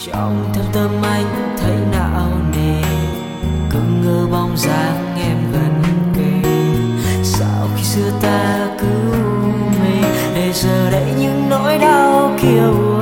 Trong thâm tâm anh thấy não nề, cứ ngỡ bóng dáng em gần kề. Sao khi xưa ta cứ mê, để giờ đây những nỗi đau kiêu